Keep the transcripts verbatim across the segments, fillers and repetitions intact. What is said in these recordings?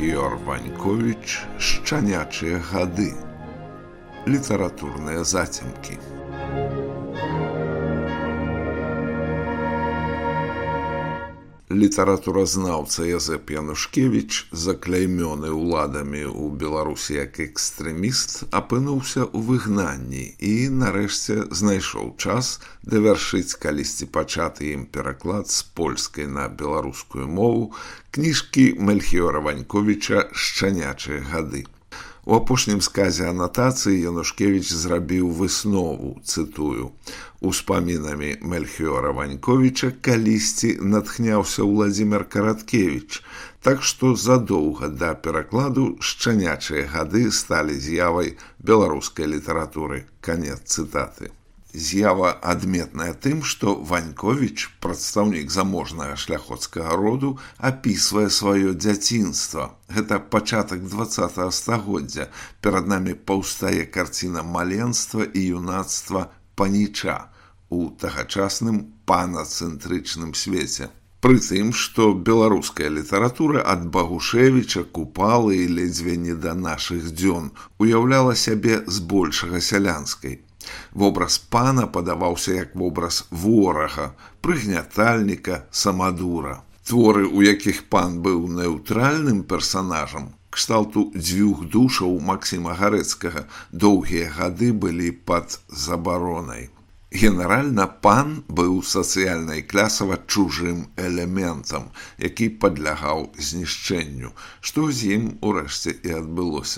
Мельхіёр Ваньковіч «Шчанячыя гады». Літаратурныя зацемкі. Літаратуразнаўца Язэп Янушкевіч, закляймёны ўладамі ў Беларусі як экстрэміст, апынуўся ў выгнанні і, нарэшце, знайшоў час давяршыць калісьці пачаты ім пераклад з польскай на беларускую мову кніжкі Мельхіёра Ваньковіча «Шчанячыя гады». У апошнім сказе анатацыі Янушкевіч зрабіў выснову, цытую: «Успамінамі Мельхіёра Ваньковіча калісьці натхняўся Уладзімір Караткевіч, так што задоўга да перакладу «Шчанячыя гады» сталі з'явай беларускай літаратуры». Канец цытаты. З'ява адметная тым, што Ваньковіч, прадстаўнік заможнага шляхоцкага роду, апісвае сваё дзяцінства. Гэта пачатак дваццатага стагоддзя. Перад намі паўстае карціна маленства і юнацтва паніча у тагачасным панацэнтрычным свеце. Пры тым, што беларуская літаратура ад Багушевіча, Купалы і ледзьве не да нашых дзён уяўляла сябе збольшага сялянскай. Вобраз пана падаваўся як вобраз ворага, прыгнятальніка, самадура. Творы, у якіх пан быў неўтральным персанажам, кшталту дзвюх душаў Максіма Гарэцкага, доўгія гады былі пад забаронай. Генеральна пан быў сацыяльна і клясава чужым элементам, які падлягаў знішчэнню, што з ім урэшце і адбылося.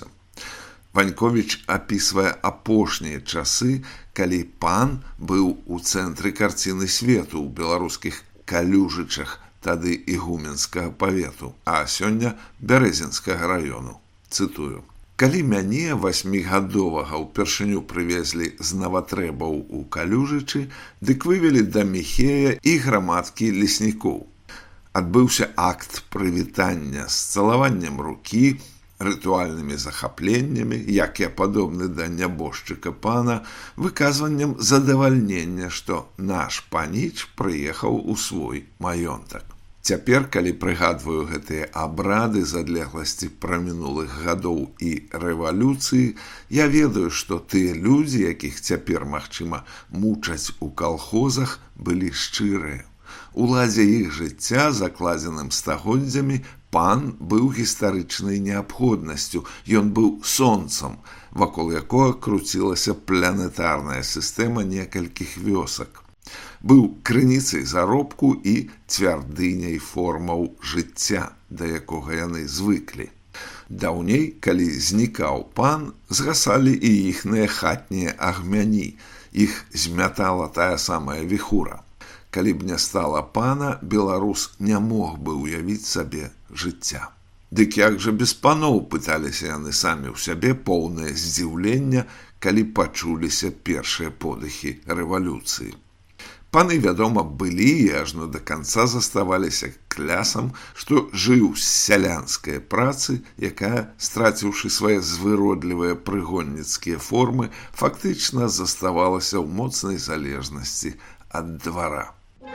Ваньковіч апісвае апошнія часы, калі пан быў у цэнтры карціны свету ў беларускіх Калюжычах, тады ігуменскага павету, а сёння Бярэзінскага раёну. Цытую: «Калі мяне, васьмігадовага, упершыню прывезлі з Наватрэбаў у Калюжычы, дык вывелі да Міхея і грамадкі леснікоў. Адбыўся акт прывітання з цалаваннем рукі, рытуальнымі захапленнямі, якія падобны да нябожчыка пана, выказваннем задавальнення, што наш паніч прыехаў у свой маёнтак. Цяпер, калі прыгадваю гэтыя абрады з адлегласці прамінулых гадоў і рэвалюцыі, я ведаю, што тыя людзі, якіх цяпер, магчыма, мучаць у калхозах, былі шчырыя. У ладзе іх жыцця, закладзеным стагоддзямі, пан быў гістарычнай неабходнасцю, ён быў сонцам, вакол якога круцілася планетарная сістэма некалькіх вёсак. Быў крыніцай заробку і цвярдыняй формаў жыцця, да якога яны звыклі. Даўней, калі знікаў пан, згасалі і іхныя хатнія агмяні, іх змятала тая самая віхура. Калі б не стала пана, беларус не мог бы ўявіць сабе жыцця. Дык як жа без паноў, пыталіся яны самі ў сябе, поўнае здзіўлення, калі пачуліся першыя подыхі рэвалюцыі. Паны, вядома, былі і ажно да канца заставаліся клясам, што жыў з сялянскай працы, якая, страціўшы свае звыродлівыя прыгонніцкія формы, фактычна заставалася ў моцнай залежнасці ад двара.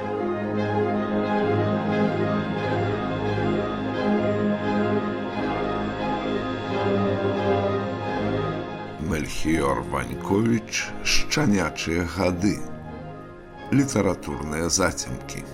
Мельхіёр Ваньковіч «Шчанячыя гады». Літаратурныя зацемкі.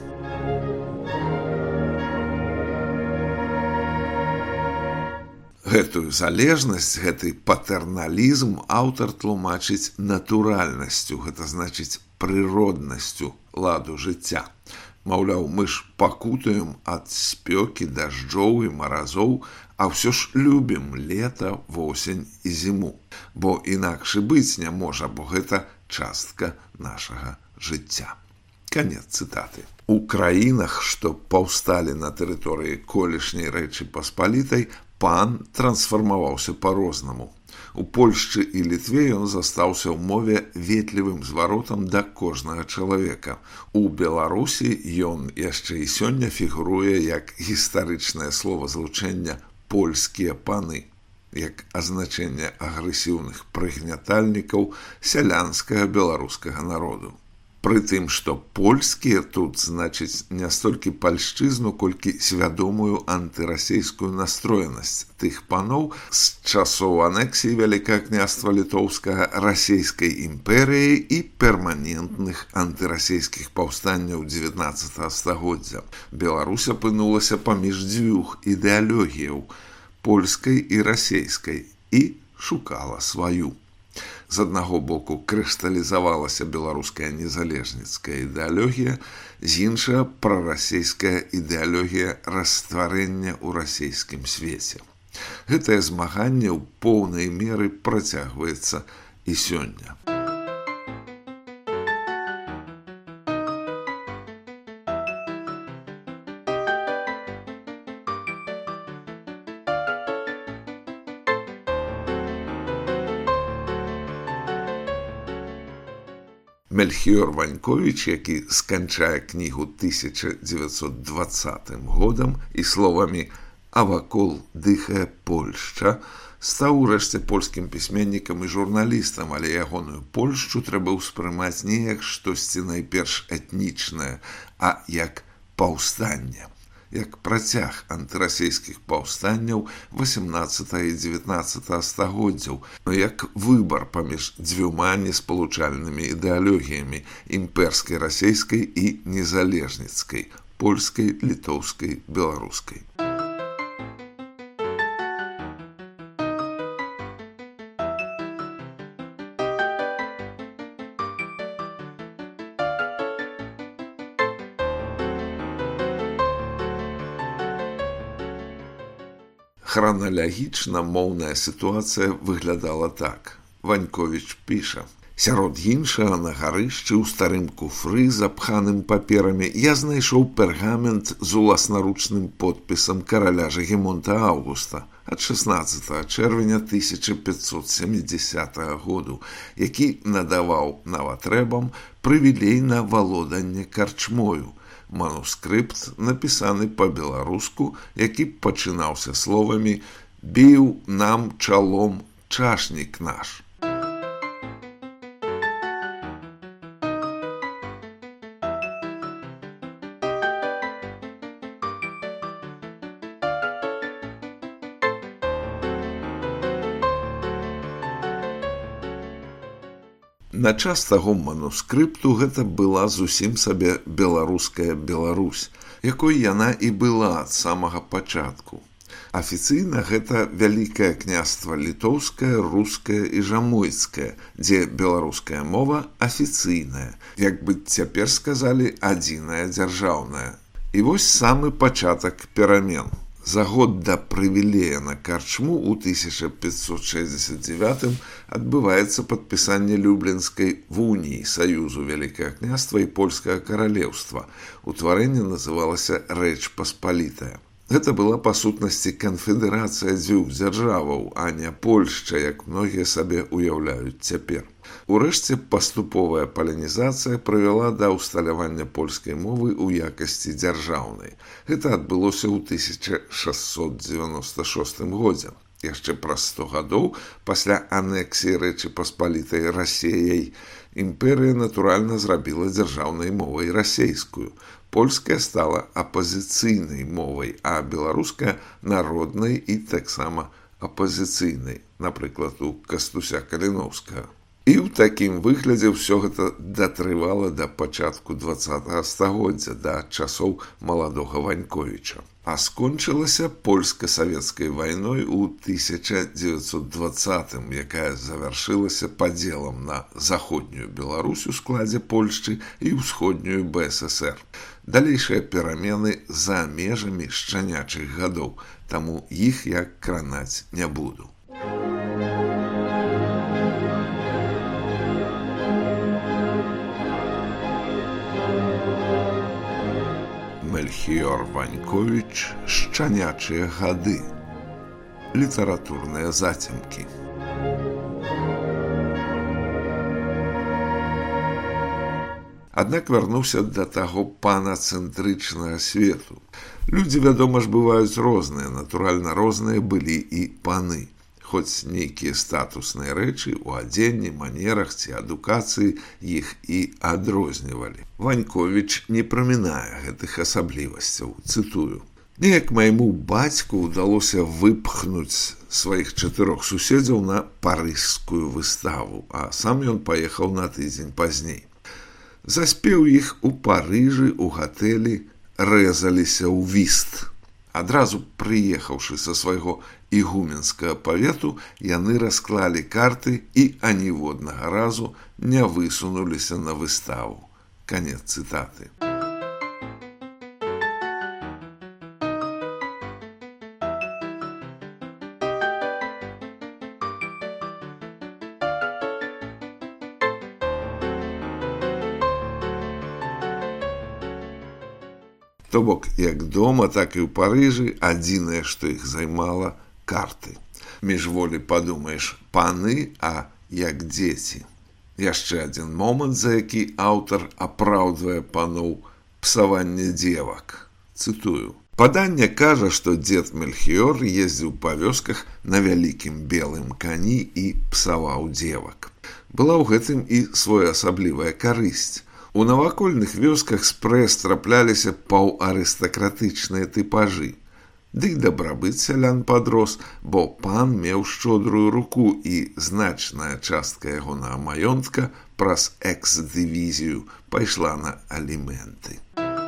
Гэтую залежнасць, гэты патэрналізм аўтар тлумачыць натуральнасцю, гэта значыць прыроднасцю ладу жыцця. Маўляў, мы ж пакутаем ад спёкі, дажджоў і маразоў, а ўсё ж любім лета, восень і зіму. Бо інакш і быць не можа, бо гэта частка нашага жыцця». Канец цытаты. У краінах, што паўсталі на тэрыторыі колішняй Рэчы Паспалітай, пан трансфармаваўся па-рознаму. У Польшчы і Літве ён застаўся ў мове ветлівым зваротам да кожнага чалавека. У Беларусі ён яшчэ і сёння фігуруе як гістарычнае словазлучэнне «польскія паны», як азначэнне агрэсіўных прыгнятальнікаў сялянскага беларускага народу. Пры тым, што польскія тут значыць не столькі пальшчызну, колькі свядомую антырасейскую настроенасць тых паноў з часоў анексіі Вялікага княства Літоўскага расейскай імперыяй і перманентных антырасейскіх паўстанняў дзевятнаццатага стагоддзя. Беларусь апынулася паміж дзвюх ідэалогіяў – польскай і расейскай, і шукала сваю. З аднаго боку крышталізавалася беларуская незалежніцкая ідэалогія, з іншага прарасейская ідэалогія растварэння ў расейскім свеце. Гэтае змаганне ў поўнай меры працягваецца і сёння. Мельхіёр Ваньковіч, які сканчае кнігу тысяча дзевяцьсот дваццатым годам і словамі «А вакол дыхае Польшча», стаў урэшце польскім пісьменнікам і журналістам, але ягоную Польшчу трэба ўспрымаць не як штосьці найперш этнічнае, а як паўстанне, як працяг антырасейскіх паўстанняў васямнаццатага і дзевятнаццатага стагоддзяў, як выбар паміж дзвюма неспалучальнымі ідэалогіямі імперскай расейскай і незалежніцкай, польскай, літоўскай, беларускай. Храналагічна моўная сітуацыя выглядала так. Ваньковіч піша: «Сярод іншага на гарышчы ў старым куфры, запханым паперамі, я знайшоў пергамент з уласнаручным подпісам караля Жагімонта Аўгуста ад шаснаццатага чэрвеня тысяча пятьсот сямідзясятага году, які надаваў наватрэбам прывілей на валоданне карчмою. Манускрыпт напісаны па-беларуску, які пачынаўся словамі «Біў нам чалом чашнік наш». На час таго манускрыпту гэта была зусім сабе беларуская Беларусь, якой яна і была ад самага пачатку. Афіцыйна гэта Вялікае княства Літоўскае, Рускае і Жамойцкае, дзе беларуская мова афіцыйная, як бы цяпер сказалі, адзіная дзяржаўная. І вось самы пачатак перамен. За год да прывілея на карчму ў тысяча пятьсот шэсцьдзесят дзевятым адбываецца падпісанне Люблінскай вуніі Саюзу Вялікага княства і Польскага каралеўства. Утварэнне называлася Рэч Паспалітая. Гэта была па сутнасці канфедэрацыя дзвюх дзяржаваў, а не Польшча, як многія сабе ўяўляюць цяпер. Урэшце паступовая палянізацыя прывяла да ўсталявання польскай мовы ў якасці дзяржаўнай. Гэта адбылося ў тысяча шэсцьсот дзевяноста шостым годзе. Яшчэ праз сто гадоў пасля анексіі Рэчы Паспалітай Расеяй імперыя натуральна зрабіла дзяржаўнай мовай расейскую. Польская стала апазіцыйнай мовай, а беларуская народнай і таксама апазіцыйнай, напрыклад, у Кастуся Каліноўскага. І ў такім выглядзе ўсё гэта датрывала да пачатку дваццатага стагоддзя, да часоў маладога Ваньковіча. А скончылася польска-савецкай вайной у тысяча дзевяцьсот дваццатым, якая завяршылася падзелам на заходнюю Беларусь у складзе Польшчы і ўсходнюю Бэ Эс Эс Эр. Далейшыя перамены за межамі шчанячых гадоў, таму іх я кранаць не буду. Мельхіёр Ваньковіч «Шчанячыя гады». Літаратурныя зацемкі. Аднак вярнуўся да таго панацэнтрычнага свету. Людзі, вядома ж, бываюць розныя, натуральна, розныя былі і паны. хоць нейкія статусныя рэчы ў адзенні, манерах ці адукацыі іх і адрознівалі. Ваньковіч не прамінае гэтых асаблівасцяў, цытую. Неяк майму бацьку ўдалося выпхнуць сваіх чатырох суседзяў на парыжскую выставу, а сам ён паехаў на тыдзень пазней. Заспеў іх у Парыжы ў гатэлі рэзаліся ў віст. Адразу прыехаўшы са свайго ігуменскага павету, яны расклалі карты і аніводнага разу не высунуліся на выставу. Канец цытаты. То бок, як дома, так і ў Парыжы адзінае, што іх займала – карты. Міжволі падумаеш, паны, а як дзеці. Яшчэ адзін момант, за які аўтар апраўдвае паноў псаванне дзевак. Цытую. Паданне кажа, што дзед Мельхіёр ездзіў па вёсках на вялікім белым кані і псаваў дзевак. Была ў гэтым і своеасаблівая карысць. У навакольных вёсках спрэс трапляліся паўарыстакратычныя тыпажы. Дык дабрабыт сялян падрос, бо пан меў шчодрую руку і значная частка ягонага маёнтка праз экс-дывізію пайшла на аліменты.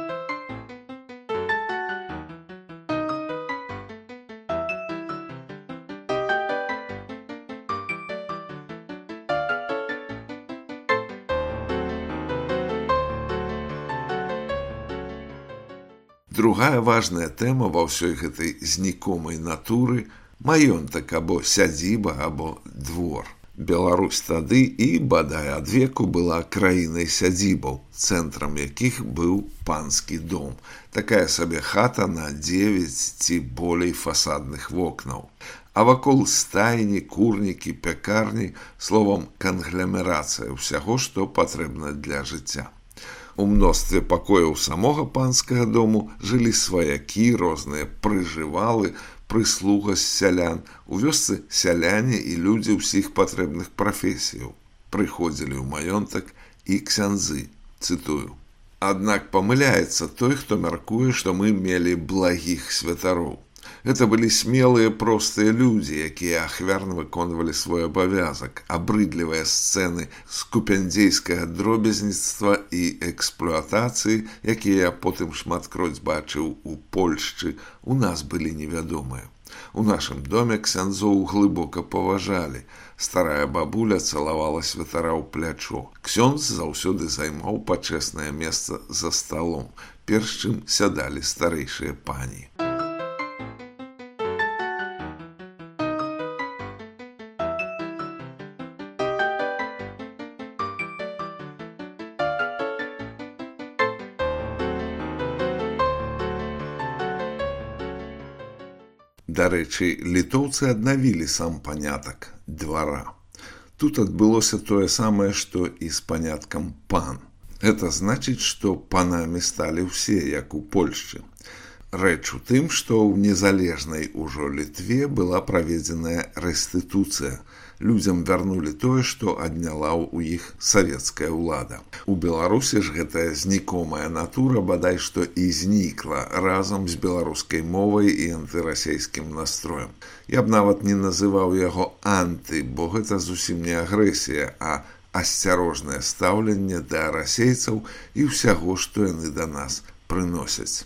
Другая важная тэма ва ўсёй гэтай знікомай натуры – маёнтак або сядзіба або двор. Беларусь тады і, бадай адвеку, была краінай сядзібаў, цэнтрам якіх быў панскі дом. Такая сабе хата на дзевяць ці болей фасадных вокнаў. А вакол стайні, курнікі, пякарні, словам, кангломерацыя ўсяго, што патрэбна для жыцця. У мностве пакояў самога панскага дому жылі сваякі, розныя прыжывалы, прыслуга з сялян, у вёсцы сяляне і людзі ўсіх патрэбных прафесіяў. Прыходзілі ў маёнтак і ксяндзы, цытую. Аднак памыляецца той, хто мяркуе, што мы мелі благіх святароў. Гэта былі смелыя простыя людзі, якія ахвярна выконвалі свой абавязак, абрыдлівыя сцэны скупяндзейскага дробязніцтва і эксплуатацыі, якія я потым шматкроць бачыў у Польшчы, у нас былі невядомыя. У нашым доме ксяндзоў глыбока паважалі. Старая бабуля цалавала святара ў плячо. Ксёндз заўсёды займаў пачэснае месца за сталом, перш чым сядалі старэйшыя пані. Дарэчы, літоўцы аднавілі сам панятак двара. Тут адбылося тое самае, што і з паняткам пан. Гэта значыць, што панамі сталі ўсе, як у Польшчы. Рэч у тым, што ў незалежнай ужо Літве была праведзеная рэстытуцыя. Людзям вярнулі тое, што адняла ў іх савецкая ўлада. У Беларусі ж гэтая знікомая натура бадай што і знікла разам з беларускай мовай і антырасейскім настроем. Я б нават не называў яго анты, бо гэта зусім не агрэсія, а асцярожнае стаўленне да расейцаў і ўсяго, што яны да нас прыносяць.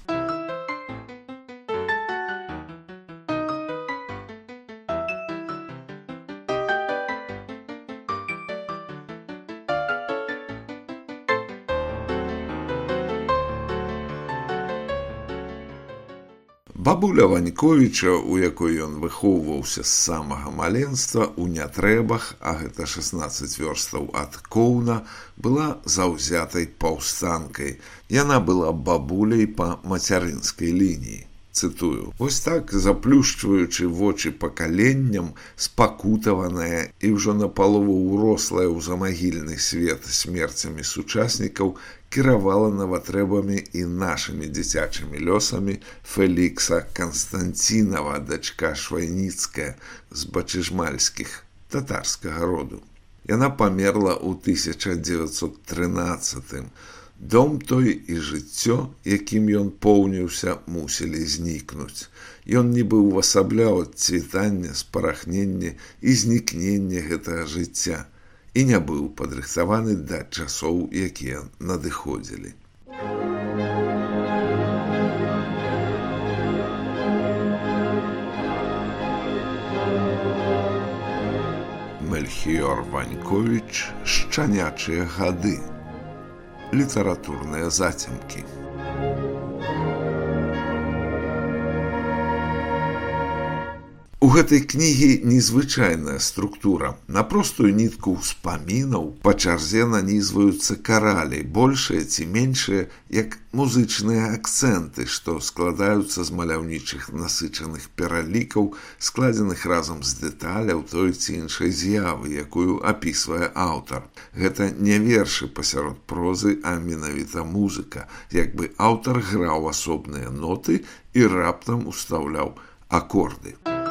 Бабуля Ваньковіча, у якой ён выхоўваўся з самага маленства ў Нятребах, а гэта шаснаццаць вёрстаў ад Коўна, была заўзятай паўстанкай. Яна была бабуляй па мацярынскай лініі. Цытую: «Вось так, заплюшчваючы вочы пакаленням, спакутаваная і ўжо напалову ўрослая ў замагільны свет смерцямі сучаснікаў, кіравала наватрэбамі і нашымі дзіцячымі лёсамі Фелікса Канстанцінава, дачка Швайніцкая з бачыжмальскіх, татарскага роду. Яна памерла ў тысяча дзевяцьсот трынаццатым. Дом той і жыццё, якім ён поўніўся, мусілі знікнуць. Ён нібы ўвасабляў адцвітанне, спарахненне і знікненне гэтага жыцця і не быў падрыхтаваны да часоў, якія надыходзілі». Мельхіёр Ваньковіч «Шчанячыя гады». Літаратурныя зацемкі. У гэтай кнігі незвычайная структура. На простую нітку ўспамінаў па чарзе нанізваюцца каралі, большыя ці меншыя, як музычныя акцэнты, што складаюцца з маляўнічых насычаных пералікаў, складзеных разам з дэталяў той ці іншай з'явы, якую апісвае аўтар. Гэта не вершы пасярод прозы, а менавіта музыка, як бы аўтар граў асобныя ноты і раптам устаўляў акорды.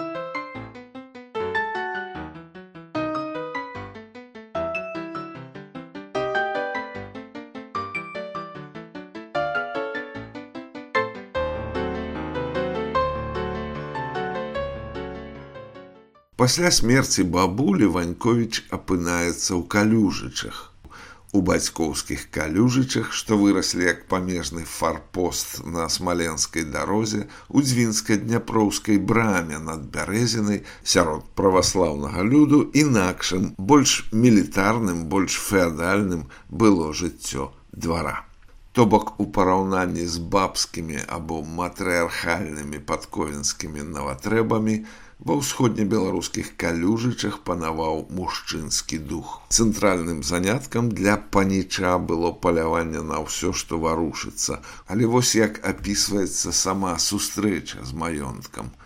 Пасля смерці бабулі Ваньковіч апынаецца ў Калюжычах. У бацькоўскіх Калюжычах, што выраслі як памежны фарпост на смаленскай дарозе, у дзвінска-дняпроўскай браме над Бярэзінай, сярод праваслаўнага люду, інакшым, больш мілітарным, больш феадальным было жыццё двара. То бок у параўнанні з бабскімі або матрыархальнымі падковінскімі наватрэбамі ва ўсходнебеларускіх Калюжычах панаваў мужчынскі дух. Цэнтральным заняткам для паніча было паляванне на ўсё, што варушыцца, але вось як апісваецца сама сустрэча з маёнткам.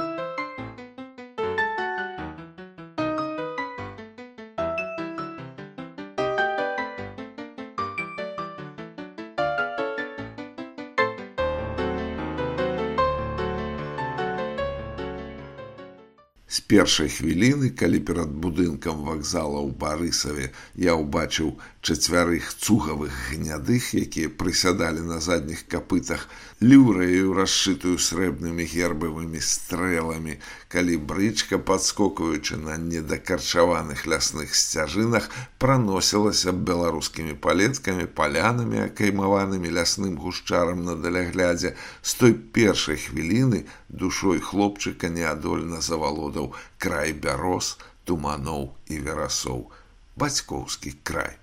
З першай хвіліны, калі перад будынкам вакзала ў Барысаве я ўбачыў чацвярых цугавых гнядых, якія прысядалі на задніх капытах, люрэю, расшытую срэбнымі гербавымі стрэламі, калі брычка, падскокваючы на недакарчаваных лясных сцяжынах, праносілася беларускімі палеткамі, палянамі, акаймаванымі лясным гушчарам на даляглядзе, з той першай хвіліны душой хлопчыка неадольна завалодаў край бяроз, туманоў і верасоў. Бацькоўскі край.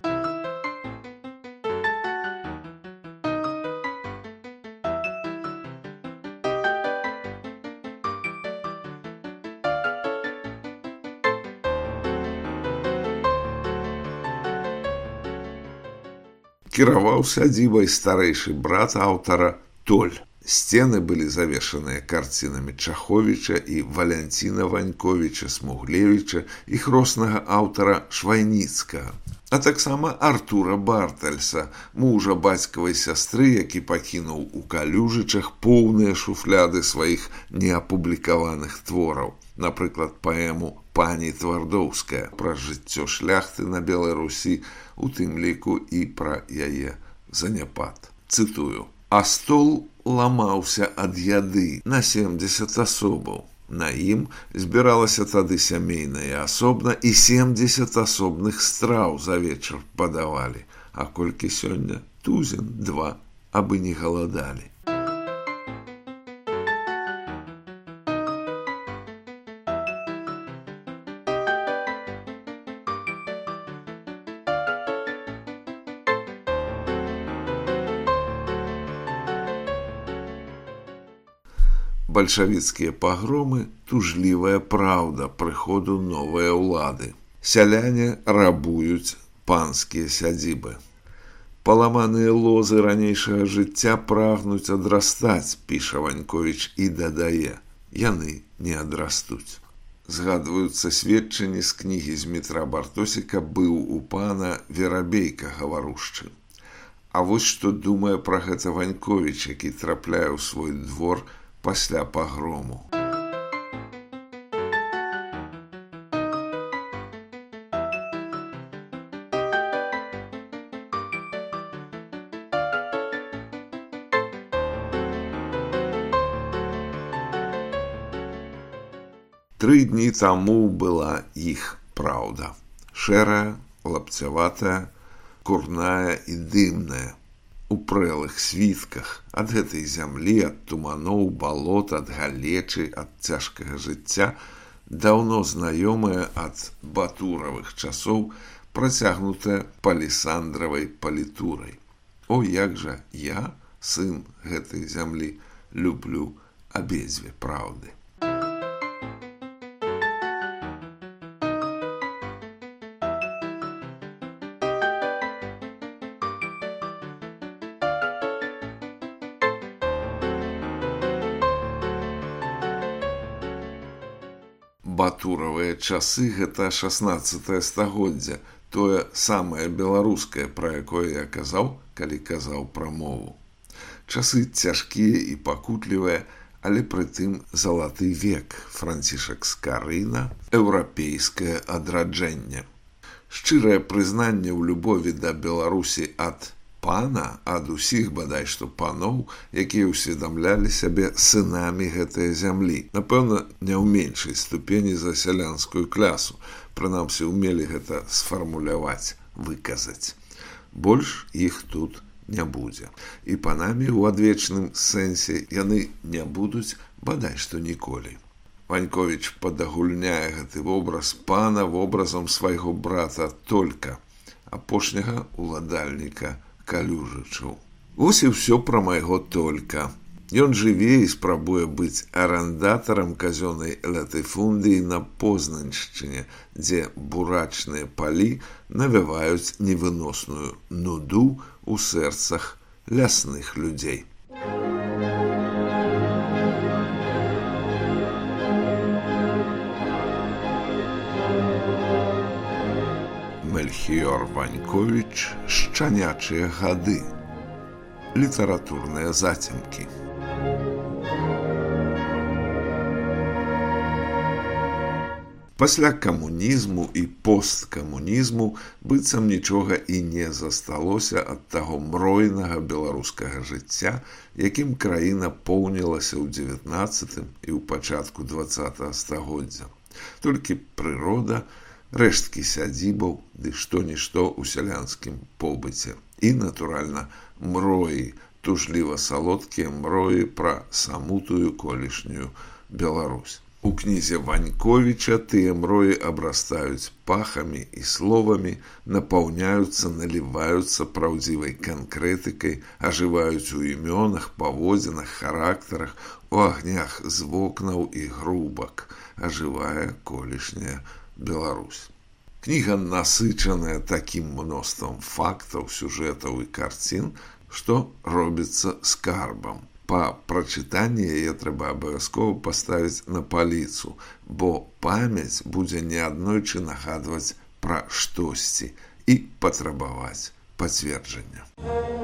Кіраваў сядзібай старэйшы брат аўтара Толь. Сцены былі завершаныя карцінамі Чаховіча і Валянціна Ваньковіча Смуглевіча і хроснага аўтара Швайніцкага, а таксама Артура Бартальса, мужа бацькавай сястры, які пакінуў у Калюжычах поўныя шуфляды сваіх неапублікаваных твораў, напрыклад, паэму «Пані Твардоўская» пра жыццё шляхты на Белай Русі, у тым ліку і пра яе заняпад. Цытую: «А стол ламаўся ад яды на семдзесят асобаў. На ім збіралася тады сямейная асобна, і семдзесят асобных страў за вечар падавалі. А колькі сёння? Тузін, два, абы не галадалі». Бальшавіцкія пагромы, тужлівая праўда прыходу новай улады. Сяляне рабуюць панскія сядзібы. Паламаныя лозы ранейшага жыцця прагнуць адрастаць, піша Ваньковіч і дадае, яны не адрастуць. Згадваюцца сведчанні з кнігі Змітра Бартосіка «Быў у пана Верабейка гаварушчы». А вось што думае пра гэта Ваньковіч, які трапляе ў свой двор пасля пагрому. Тры дні таму была іх праўда. Шэрая, лапцяватая, курная і дымная. У прэлых світках ад гэтай зямлі, ад туманоў, балот, ад галечы, ад цяжкага жыцця, даўно знаёмая ад батуравых часоў, працягнутая палісандравай палітурай. О, як жа я, сын гэтай зямлі, люблю абедзве праўды. Батуравыя часы – гэта шаснаццатае стагоддзе, тое самае беларускае, пра якое я казаў, калі казаў пра мову. Часы цяжкія і пакутлівыя, але прытым залаты век, Францішак Скарына, еўрапейскае адраджэнне. Шчырае прызнанне ў любові да Беларусі ад пана, ад усіх бадай што паноў, якія ўсведамлялі сябе сынамі гэтай зямлі. Напэўна, не ў меншай ступені за сялянскую клясу. Прынамсі, умелі гэта сфармуляваць, выказаць. Больш іх тут не будзе. І панамі ў адвечным сэнсе яны не будуць бадай што ніколі. Ваньковіч падагульняе гэты вобраз пана вобразам свайго брата Толька, апошняга уладальніка Калюжычаў. Вось і ўсё пра майго Толька. Ён жыве і спрабуе быць арандатарам казённай латыфундыі на Познаншчыне, дзе бурачныя палі навяваюць невыносную нуду ў сэрцах лясных людзей. Мельхіёр Ваньковіч «Шчанячыя гады». Літаратурныя зацемкі. Пасля камунізму і посткамунізму быццам нічога і не засталося ад таго мройнага беларускага жыцця, якім краіна поўнілася ў дзевятнаццатым і ў пачатку дваццатага стагоддзя. Толькі прырода, рэшткі сядзібаў ды што-нішто ў сялянскім побыце. І, натуральна, мроі, тужліва-салодкія мроі пра самутую колішнюю Беларусь. У кнізе Ваньковіча тыя мроі абрастаюць пахамі і словамі, напаўняюцца, наліваюцца праўдзівай канкрэтыкай, ажываюць у імёнах, паводзінах, характарах, у агнях з вокнаў і грубак. Ажывае колішняя Беларусь. Кніга насычаная такім мноствам фактаў, сюжэтаў і карцін, што робіцца скарбам. Па прачытанні яе трэба абавязкова паставіць на паліцу, бо памяць будзе неаднойчы нагадваць пра штосьці і патрабаваць пацверджання.